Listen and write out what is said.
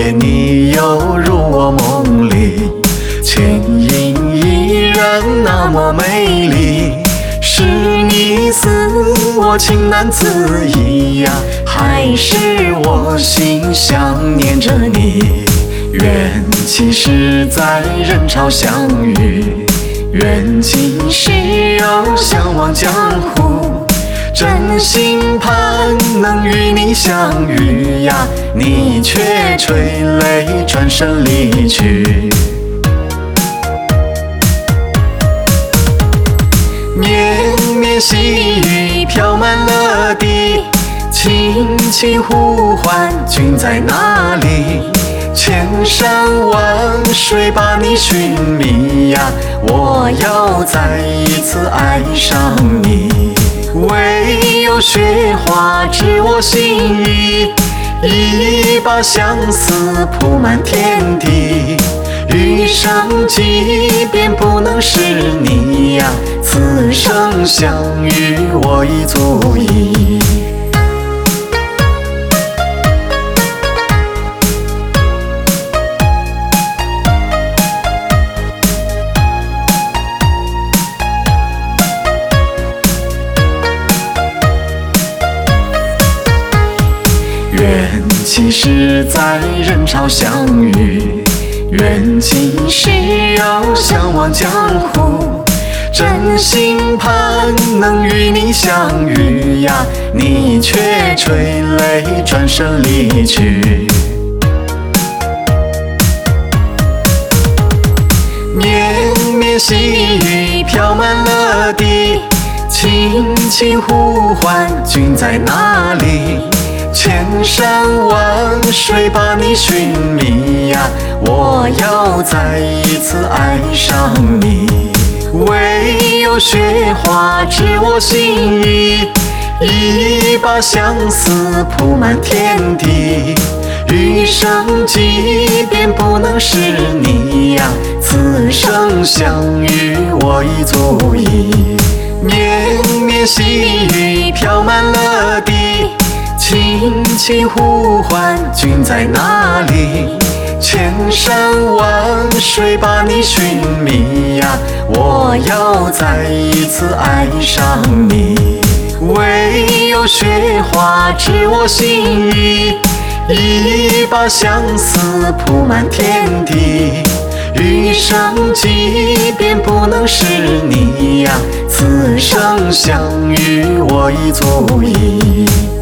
见你犹如我梦里倩影依然那么美丽，是你似我情难自已呀，还是我心想念着你？愿起时在人潮相遇，愿今时又相忘江湖。真心盼能与你相遇呀，你却垂泪转身离去。绵绵细雨飘满了地，轻轻呼唤君在哪里？千山万水把你寻觅呀，我要再一次爱上你。唯有雪花知我心意，一把相思铺满天地。余生即便不能是你呀，此生相遇我已足矣。愿起时在人潮相遇，愿今时又相忘江湖。真心盼能与你相遇呀，你却垂泪转身离去。绵绵细雨飘满了地，轻轻呼唤君在哪里？千山万水把你寻觅呀，我要再一次爱上你。唯有雪花知我心意，一把相思铺满天地。余生即便不能是你呀，此生相遇我已足矣。绵绵细雨飘满了地，轻轻呼唤君在哪里？千山万水把你寻觅呀，我要再一次爱上你。唯有雪花知我心意，一把相思铺满天地。余生即便不能是你呀，此生相遇我已足矣。